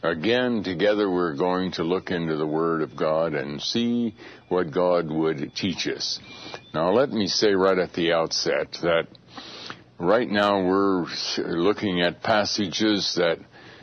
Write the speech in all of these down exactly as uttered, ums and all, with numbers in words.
Again, together we're going to look into the Word of God and see what God would teach us. Now, let me say right at the outset that right now we're looking at passages that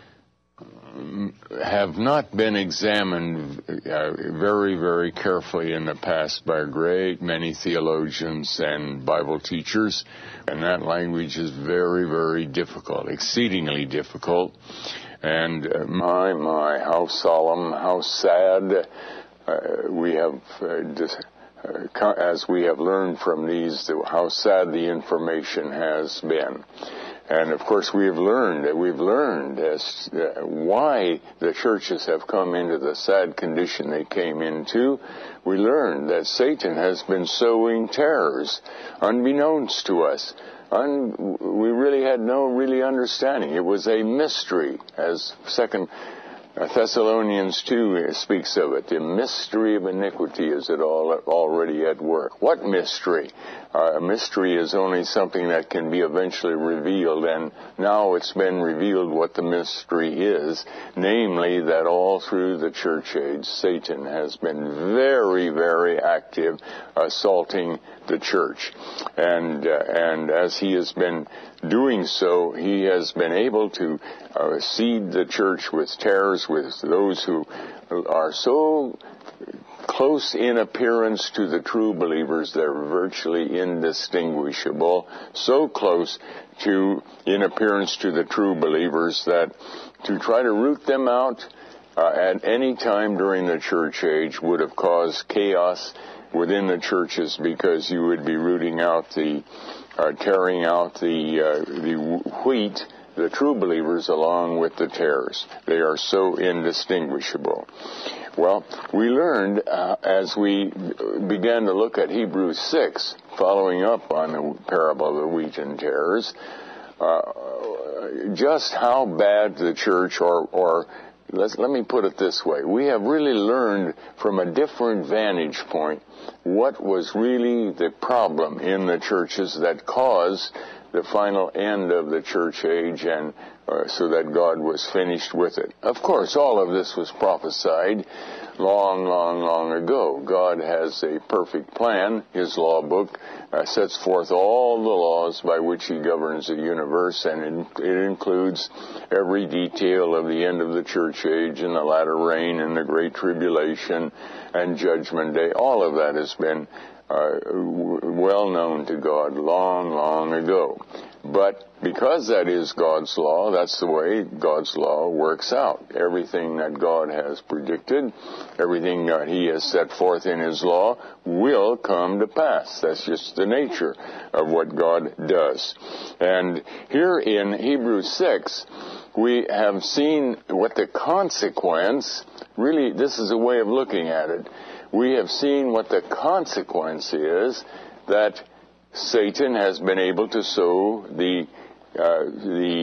have not been examined uh, very, very carefully in the past by a great many theologians and Bible teachers, and that language is very, very difficult, exceedingly difficult. And uh, my, my, how solemn, how sad uh, we have, uh, dis- uh, as we have learned from these, how sad the information has been. And of course, we have learned, we've learned as uh, why the churches have come into the sad condition they came into. We learned that Satan has been sowing tares, unbeknownst to us. Un- we really had no really understanding. It was a mystery, as Second Thessalonians two speaks of it. The mystery of iniquity is it all already at work. What mystery? Uh, a mystery is only something that can be eventually revealed, and now it's been revealed what the mystery is, namely that all through the church age, Satan has been very, very active assaulting the church. And, uh, and as he has been doing so, he has been able to uh, seed the church with tares, with those who are so close in appearance to the true believers, they're virtually indistinguishable, so close to in appearance to the true believers that to try to root them out uh, at any time during the church age would have caused chaos within the churches, because you would be rooting out the, uh, tearing out the, uh, the wheat, the true believers, along with the tares. They are so indistinguishable. Well, we learned uh, as we began to look at Hebrews six, following up on the parable of the wheat and tares, uh, just how bad the church, or, or let's, let me put it this way, we have really learned from a different vantage point what was really the problem in the churches that caused the final end of the church age, and uh, so that God was finished with it. Of course, all of this was prophesied long, long, long ago. God has a perfect plan. His law book uh, sets forth all the laws by which he governs the universe, and it, it includes every detail of the end of the church age and the latter rain and the great tribulation and judgment day. All of that has been Uh, well known to God long, long ago. But because that is God's law, that's the way God's law works out. Everything that God has predicted, everything that he has set forth in his law will come to pass. That's just the nature of what God does. And here in Hebrews six, we have seen what the consequence, really this is a way of looking at it, we have seen what the consequence is that Satan has been able to sow the uh, the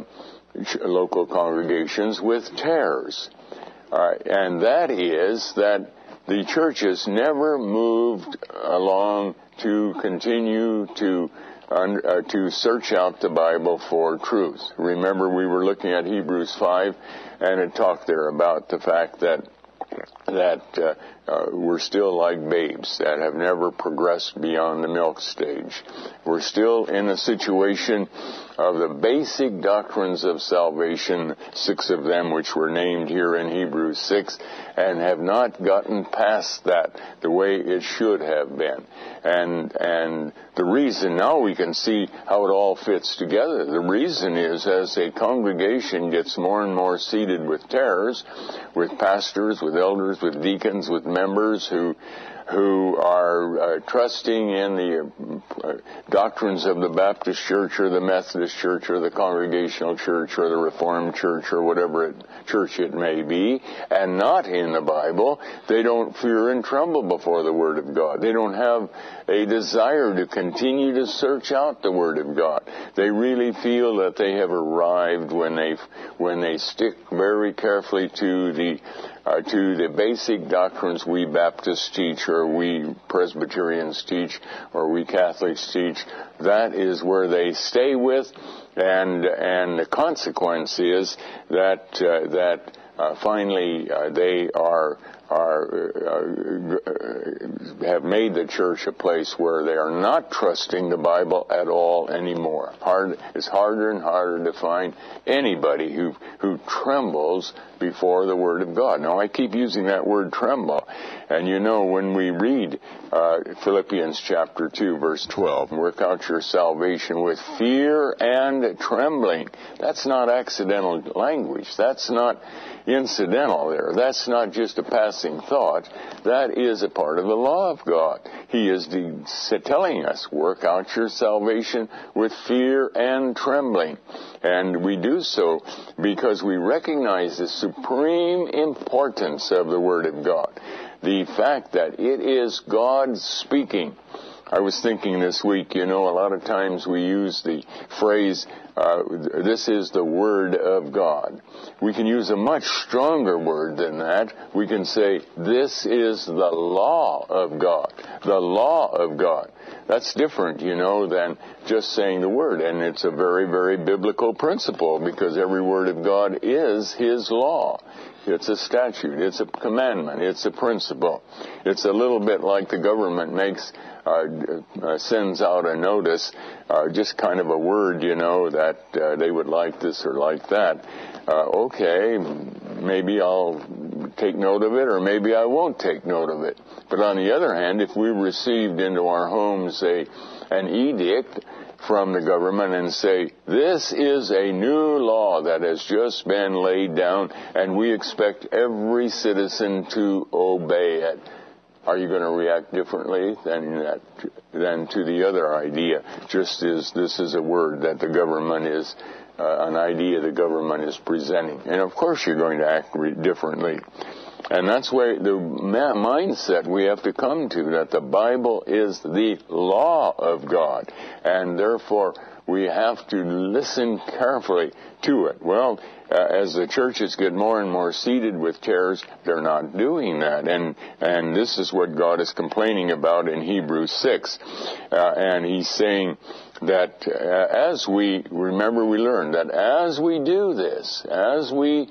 uh, local congregations with tares. Uh, and that is that the churches never moved along to continue to uh, to search out the Bible for truth. Remember, we were looking at Hebrews five, and it talked there about the fact that that uh, uh, we're still like babes that have never progressed beyond the milk stage. We're still in a situation of the basic doctrines of salvation, six of them which were named here in Hebrews six, and have not gotten past that the way it should have been. And and the reason, now we can see how it all fits together. The reason is, as a congregation gets more and more seated with tares, with pastors, with elders, with deacons, with members who who are uh, trusting in the uh, doctrines of the Baptist Church or the Methodist Church or the Congregational Church or the Reformed Church or whatever it, church it may be, and not in the Bible, they don't fear and tremble before the Word of God. They don't have a desire to continue to search out the Word of God. They really feel that they have arrived when they when they stick very carefully to the Uh, to the basic doctrines we Baptists teach, or where we Presbyterians teach or we Catholics teach. That is where they stay with, and and the consequence is that uh, that uh, finally uh, they are are uh, have made the church a place where they are not trusting the Bible at all anymore. Hard, it's harder and harder to find anybody who who trembles before the Word of God. Now, I keep using that word tremble, and you know, when we read uh, Philippians chapter two, verse twelve, work out your salvation with fear and trembling. That's not accidental language. That's not incidental there. That's not just a passing thought. That is a part of the law of God. He is de- telling us, work out your salvation with fear and trembling. And we do so because we recognize the supreme importance of the Word of God. The fact that it is God speaking. I was thinking this week, you know, a lot of times we use the phrase, uh, this is the Word of God. We can use a much stronger word than that. We can say, this is the law of God. The law of God. That's different, you know, than just saying the word. And it's a very, very biblical principle, because every word of God is His law. It's a statute. It's a commandment. It's a principle. It's a little bit like the government makes, uh, uh, sends out a notice, uh, just kind of a word, you know, that uh, they would like this or like that. Uh, okay, maybe I'll take note of it, or maybe I won't take note of it. But on the other hand, if we received into our homes a, an edict from the government and say, this is a new law that has just been laid down, and we expect every citizen to obey it, are you going to react differently than that, than to the other idea? Just as this is a word that the government is, uh, an idea the government is presenting. And of course you're going to act re- differently. And that's where the ma- mindset we have to come to, that the Bible is the law of God. And therefore we have to listen carefully to it. Well, uh, as the churches get more and more seated with chairs, they're not doing that. And and this is what God is complaining about in Hebrews six. Uh, and He's saying that uh, as we, remember we learned that as we do this, as we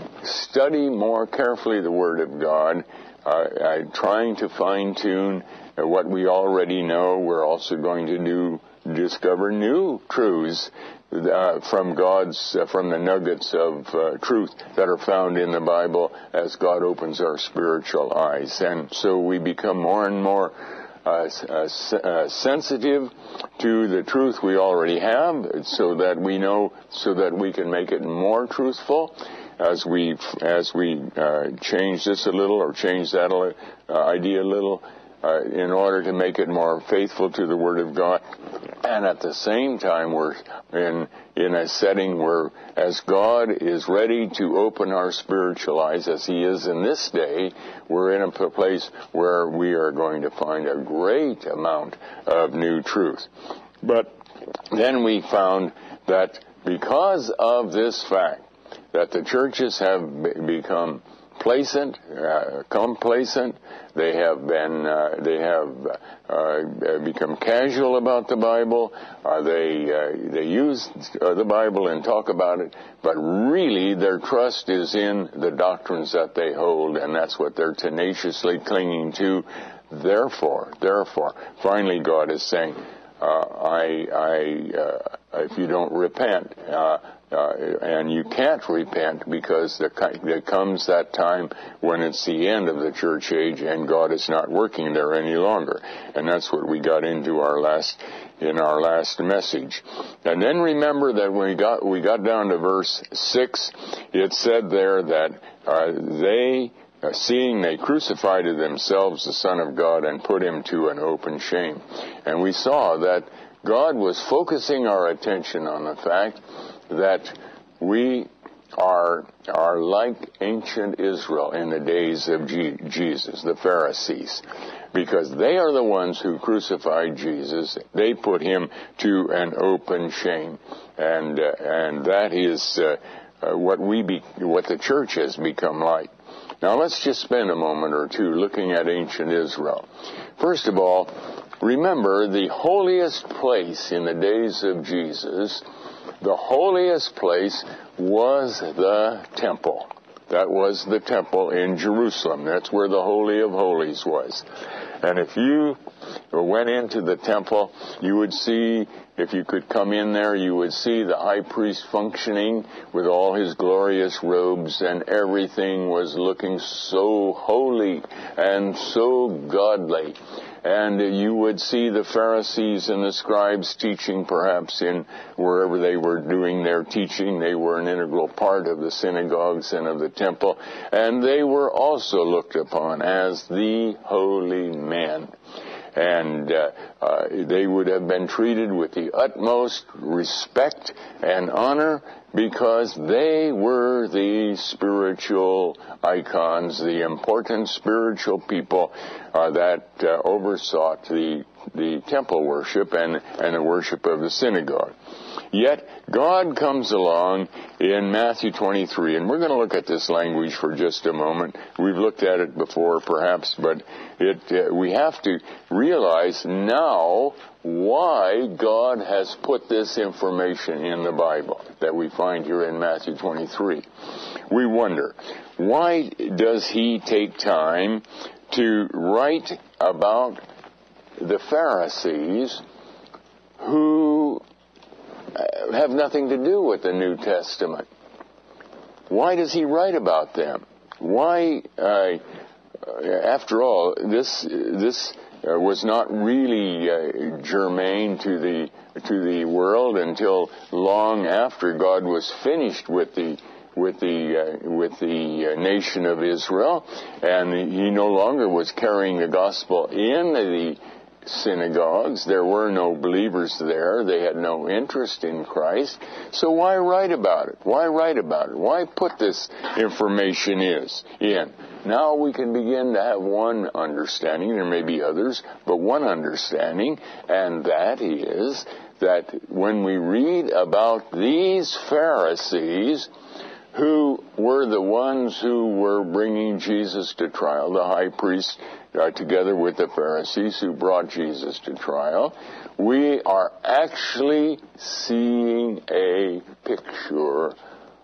study more carefully the Word of God, uh, uh, trying to fine-tune uh, what we already know, we're also going to do discover new truths uh, from God's, uh, from the nuggets of uh, truth that are found in the Bible as God opens our spiritual eyes. And so we become more and more uh, uh, uh, sensitive to the truth we already have, so that we know, so that we can make it more truthful. As we as we uh, change this a little or change that uh, idea a little, uh, in order to make it more faithful to the Word of God, and at the same time we're in in a setting where, as God is ready to open our spiritual eyes, as He is in this day, we're in a place where we are going to find a great amount of new truth. But then we found that because of this fact, that the churches have become complacent, uh, complacent. They have been, uh, they have uh, become casual about the Bible. Uh, they uh, they use uh, the Bible and talk about it, but really their trust is in the doctrines that they hold, and that's what they're tenaciously clinging to. Therefore, therefore, finally, God is saying, uh, I, I, uh, if you don't repent. Uh, Uh, and you can't repent, because there, there comes that time when it's the end of the church age and God is not working there any longer. And that's what we got into our last, in our last message. And then remember that when we got, we got down to verse six, it said there that uh, they, uh, seeing they crucified to themselves the Son of God and put Him to an open shame. And we saw that God was focusing our attention on the fact that we are are like ancient Israel in the days of G- Jesus, the Pharisees, because they are the ones who crucified Jesus. They put Him to an open shame, and uh, and that is uh, uh, what we be, what the church has become like. Now let's just spend a moment or two looking at ancient Israel. First of all, remember the holiest place in the days of Jesus, the holiest place was the temple. That was the temple in Jerusalem. That's where the Holy of Holies was. And if you went into the temple, you would see, if you could come in there, you would see the high priest functioning with all his glorious robes, and everything was looking so holy and so godly. And you would see the Pharisees and the scribes teaching, perhaps in wherever they were doing their teaching. They were an integral part of the synagogues and of the temple. And they were also looked upon as the holy men. And uh, uh, they would have been treated with the utmost respect and honor because they were the spiritual icons, the important spiritual people uh, that uh, oversaw the, the temple worship and, and the worship of the synagogue. Yet, God comes along in Matthew twenty-three, and we're going to look at this language for just a moment. We've looked at it before, perhaps, but it, uh, we have to realize now why God has put this information in the Bible that we find here in Matthew twenty-three. We wonder, why does He take time to write about the Pharisees who have nothing to do with the New Testament? Why does He write about them? Why, uh, after all, this this uh, was not really uh, germane to the to the world until long after God was finished with the with the uh, with the uh, nation of Israel, and He no longer was carrying the gospel in the synagogues. There were no believers there. They had no interest in Christ. So why write about it? Why write about it? Why put this information is in? Now we can begin to have one understanding. There may be others, but one understanding, and that is that when we read about these Pharisees who were the ones who were bringing Jesus to trial, the high priest Uh, together with the Pharisees who brought Jesus to trial, we are actually seeing a picture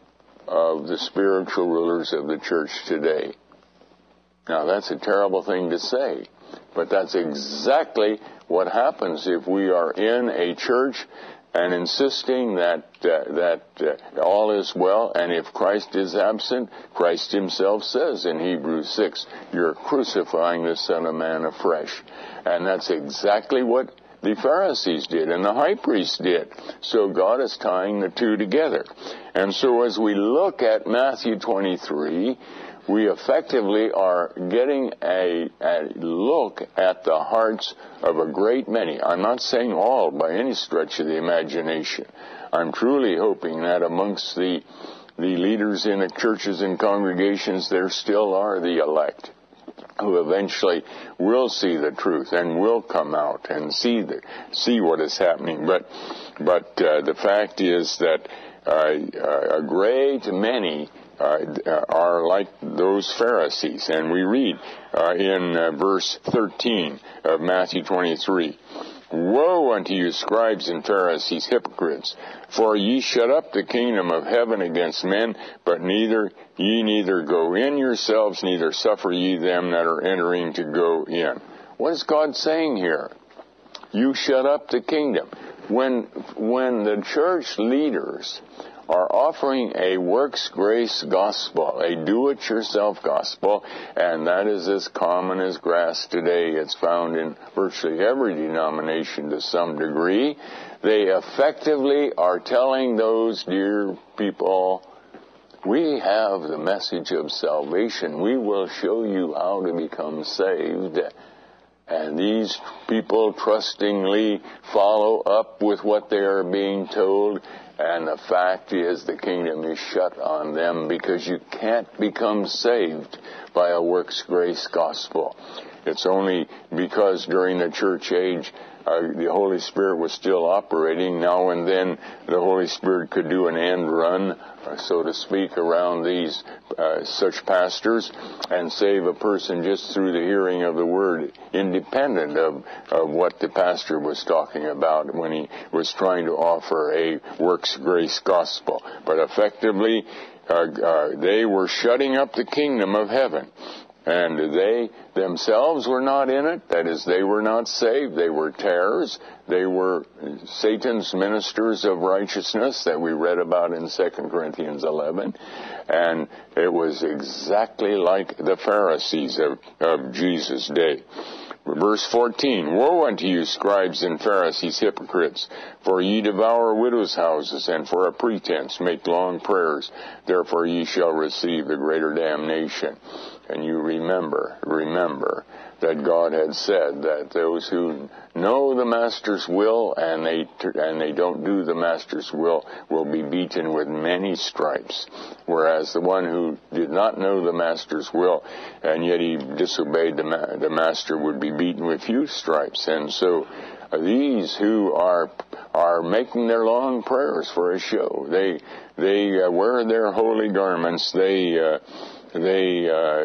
of the spiritual rulers of the church today. Now, that's a terrible thing to say, but that's exactly what happens if we are in a church and insisting that uh, that uh, all is well, and if Christ is absent, Christ Himself says in Hebrews six, you're crucifying the Son of Man afresh. And that's exactly what the Pharisees did and the high priest did. So God is tying the two together. And so as we look at Matthew twenty-three, we effectively are getting a, a look at the hearts of a great many. I'm not saying all by any stretch of the imagination. I'm truly hoping that amongst the, the leaders in the churches and congregations, there still are the elect who eventually will see the truth and will come out and see the, see what is happening. But, but uh, the fact is that uh, a great many Uh, are like those Pharisees. And we read uh, in uh, verse thirteen of Matthew twenty-three, Woe unto you, scribes and Pharisees, hypocrites! For ye shut up the kingdom of heaven against men, but neither ye neither go in yourselves, neither suffer ye them that are entering to go in. What is God saying here? You shut up the kingdom. When, when the church leaders are offering a works grace gospel, a do-it-yourself gospel, and that is as common as grass today. It's found in virtually every denomination to some degree. They effectively are telling those dear people, we have the message of salvation. We will show you how to become saved. And these people trustingly follow up with what they are being told. And the fact is the kingdom is shut on them because you can't become saved by a works grace gospel. It's only because during the church age, Uh, the Holy Spirit was still operating. Now and then the Holy Spirit could do an end run, uh, so to speak, around these uh, such pastors and save a person just through the hearing of the word, independent of, of what the pastor was talking about when he was trying to offer a works grace gospel. But effectively, uh, uh, they were shutting up the kingdom of heaven. And they themselves were not in it. That is, they were not saved. They were tares. They were Satan's ministers of righteousness that we read about in Second Corinthians eleven. And it was exactly like the Pharisees of, of Jesus' day. Verse fourteen, Woe unto you, scribes and Pharisees, hypocrites, for ye devour widows' houses, and for a pretense make long prayers. Therefore ye shall receive the greater damnation. And you remember, remember that God had said that those who know the Master's will and they and they don't do the Master's will will be beaten with many stripes, whereas the one who did not know the Master's will and yet he disobeyed the, ma- the Master would be beaten with few stripes. And so uh, these who are are making their long prayers for a show, they they uh, wear their holy garments, they uh, They uh,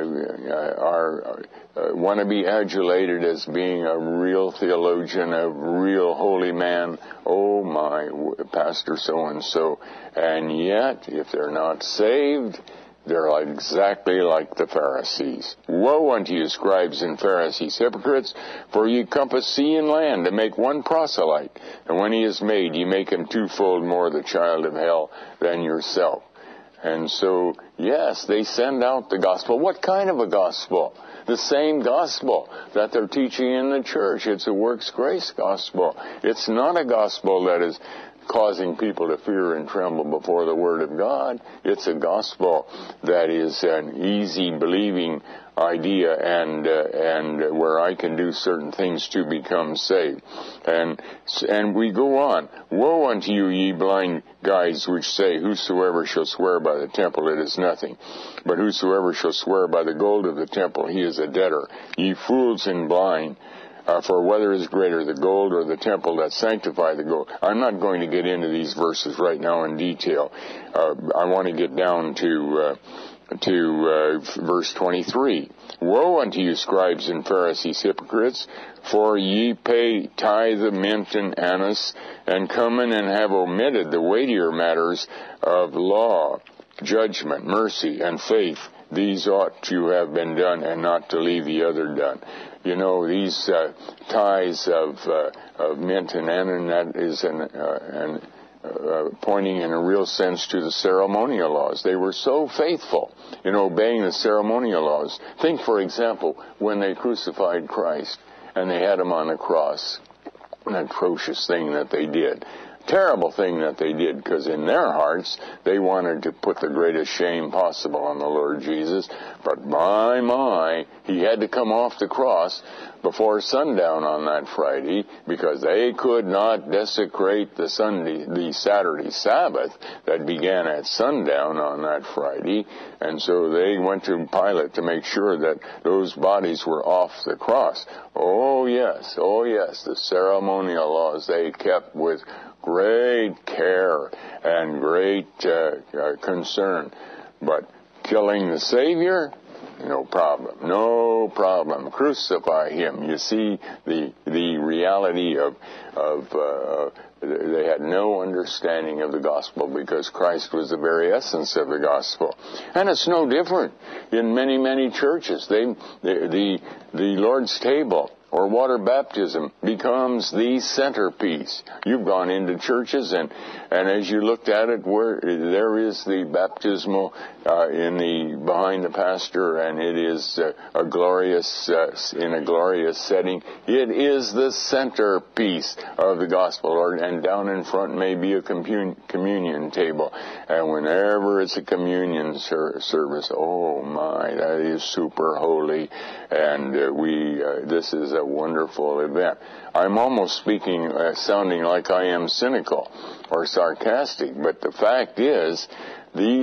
are uh, want to be adulated as being a real theologian, a real holy man. Oh my, Pastor so-and-so. And yet, if they're not saved, they're exactly like the Pharisees. Woe unto you, scribes and Pharisees, hypocrites, for ye compass sea and land to make one proselyte. And when he is made, ye make him twofold more the child of hell than yourself. And so, yes, they send out the gospel. What kind of a gospel? The same gospel that they're teaching in the church. It's a works grace gospel. It's not a gospel that is causing people to fear and tremble before the Word of God. It's a gospel that is an easy believing idea and uh, and where I can do certain things to become saved. And and we go on. Woe unto you, ye blind guides, which say, Whosoever shall swear by the temple, it is nothing. But whosoever shall swear by the gold of the temple, he is a debtor. Ye fools and blind. Uh, for whether is greater, the gold or the temple that sanctify the gold? I'm not going to get into these verses right now in detail. Uh, I want to get down to uh, to uh, verse twenty-three. Woe unto you, scribes and Pharisees, hypocrites, for ye pay tithe of mint and anise, and come in and have omitted the weightier matters of law, judgment, mercy, and faith. These ought to have been done, and not to leave the other done. You know, these uh, tithes of uh, of mint and anise, that is an, uh, an uh, pointing in a real sense to the ceremonial laws. They were so faithful in obeying the ceremonial laws. Think, for example, when they crucified Christ and they had him on the cross, an atrocious thing that they did. Terrible thing that they did, because in their hearts they wanted to put the greatest shame possible on the Lord Jesus. But my, my, he had to come off the cross before sundown on that Friday, because they could not desecrate the Sunday, the Saturday Sabbath that began at sundown on that Friday. And so they went to Pilate to make sure that those bodies were off the cross. Oh yes, oh yes, the ceremonial laws they kept with great care and great uh, uh, concern. But killing the Savior, no problem. No problem. Crucify him. You see the the reality of of uh, they had no understanding of the gospel, because Christ was the very essence of the gospel. And it's no different in many, many churches. They the the, the Lord's table or water baptism becomes the centerpiece. You've gone into churches, and, and as you looked at it, where there is the baptismal uh, in the behind the pastor, and it is uh, a glorious uh, in a glorious setting. It is the centerpiece of the gospel, or, and down in front may be a commun- communion table. And whenever it's a communion ser- service, oh my, that is super holy, and uh, we uh, this is a wonderful event. I'm almost speaking, uh, sounding like I am cynical or sarcastic, but the fact is, these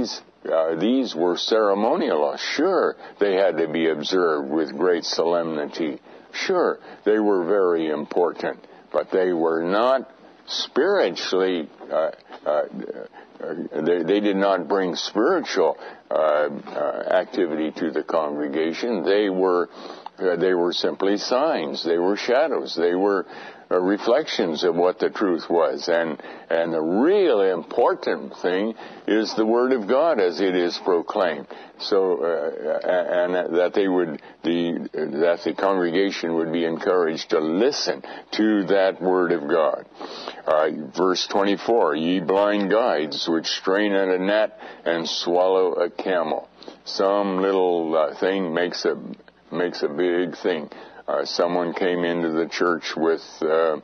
uh, these were ceremonial laws. Sure, they had to be observed with great solemnity. Sure, they were very important, but they were not spiritually, uh, uh, they, they did not bring spiritual uh, uh, activity to the congregation. They were, uh, they were simply signs. They were shadows. They were uh, reflections of what the truth was. And, and the real important thing is the Word of God as it is proclaimed. So, uh, and that they would, the, that the congregation would be encouraged to listen to that Word of God. Uh, verse twenty-four, ye blind guides which strain at a gnat and swallow a camel. Some little uh, thing makes a, makes a big thing. Uh, someone came into the church with, uh,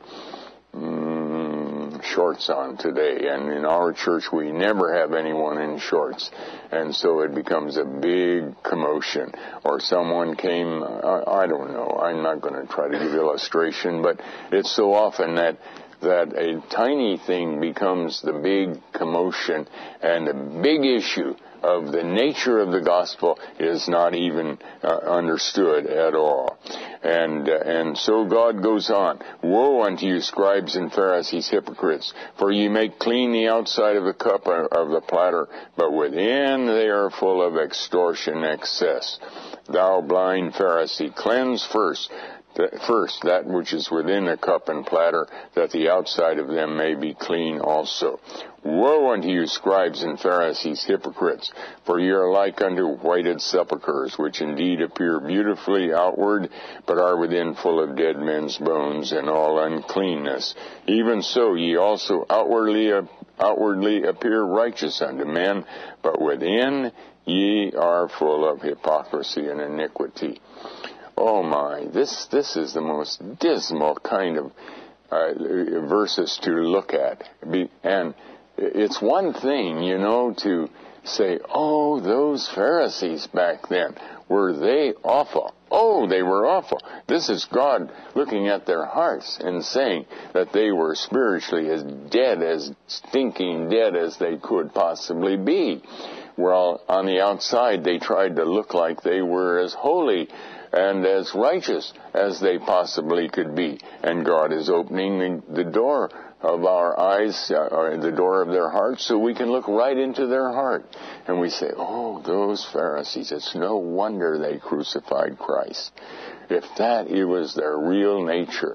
mm, shorts on today, and in our church we never have anyone in shorts, and so it becomes a big commotion. Or someone came, uh, I don't know, I'm not going to try to give illustration, but it's so often that that a tiny thing becomes the big commotion, and the big issue of the nature of the gospel is not even uh, understood at all. And uh, and so God goes on, woe unto you, scribes and Pharisees, hypocrites, for ye make clean the outside of the cup of the platter, but within they are full of extortion excess. Thou blind Pharisee, cleanse first First, that which is within the cup and platter, that the outside of them may be clean also. Woe unto you, scribes and Pharisees, hypocrites, for ye are like unto whited sepulchres, which indeed appear beautifully outward, but are within full of dead men's bones and all uncleanness. Even so ye also outwardly, outwardly appear righteous unto men, but within ye are full of hypocrisy and iniquity. Oh my, this this is the most dismal kind of uh, verses to look at. Be, and it's one thing, you know, to say, oh, those Pharisees back then, were they awful? Oh, they were awful. This is God looking at their hearts and saying that they were spiritually as dead, as stinking dead as they could possibly be. Well, on the outside, they tried to look like they were as holy and as righteous as they possibly could be. And God is opening the, the door of our eyes, uh, or the door of their hearts, so we can look right into their heart. And we say, oh, those Pharisees, it's no wonder they crucified Christ. If that it was their real nature.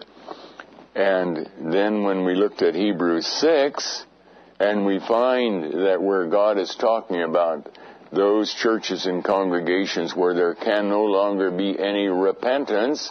And then when we looked at Hebrews six, and we find that where God is talking about those churches and congregations where there can no longer be any repentance,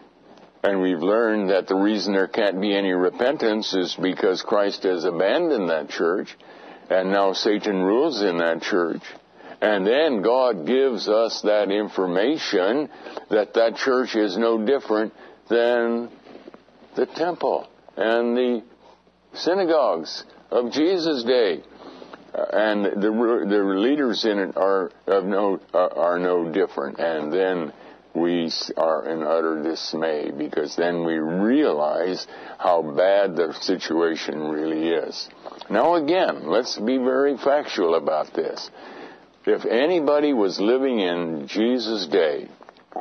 and we've learned that the reason there can't be any repentance is because Christ has abandoned that church, and now Satan rules in that church. And then God gives us that information that that church is no different than the temple and the synagogues of Jesus' day. Uh, and the the leaders in it are of no uh, are no different. And then we are in utter dismay, because then we realize how bad the situation really is. Now again, let's be very factual about this. If anybody was living in Jesus' day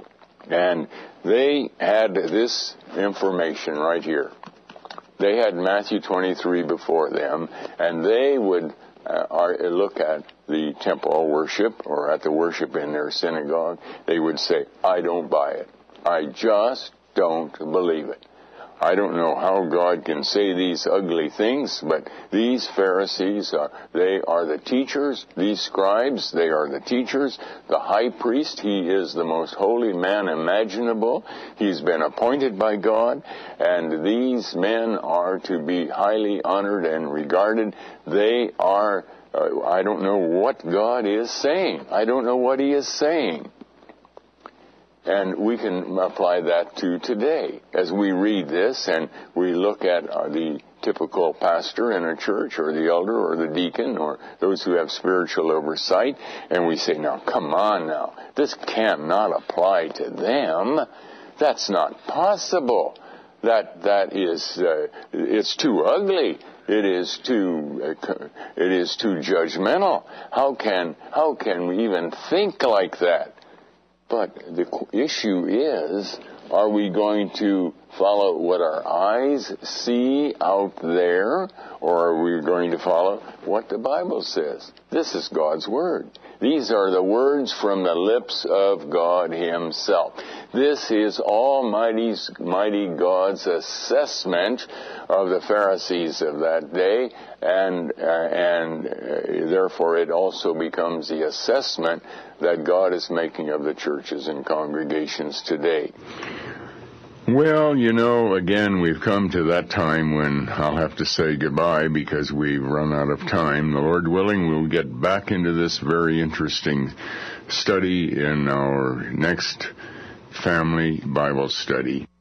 and they had this information right here, they had Matthew twenty-three before them, and they would Uh, are, look at the temple worship or at the worship in their synagogue, they would say, I don't buy it. I just don't believe it. I don't know how God can say these ugly things, but these Pharisees, are, they are the teachers. These scribes, they are the teachers. The high priest, he is the most holy man imaginable. He's been appointed by God, and these men are to be highly honored and regarded. They are, uh, I don't know what God is saying. I don't know what he is saying. And we can apply that to today. As we read this and we look at uh, the typical pastor in a church, or the elder, or the deacon, or those who have spiritual oversight, and we say, now, come on now, this cannot apply to them. That's not possible. That, that is, uh, it's too ugly. It is too, it is too judgmental. How can, how can we even think like that? But the issue is, are we going to follow what our eyes see out there, or are we going to follow what the Bible says? This is God's Word. These are the words from the lips of God Himself. This is Almighty mighty God's assessment of the Pharisees of that day, and uh, and uh, therefore it also becomes the assessment that God is making of the churches and congregations today. Well, you know, again, we've come to that time when I'll have to say goodbye because we've run out of time. The Lord willing, we'll get back into this very interesting study in our next family Bible study.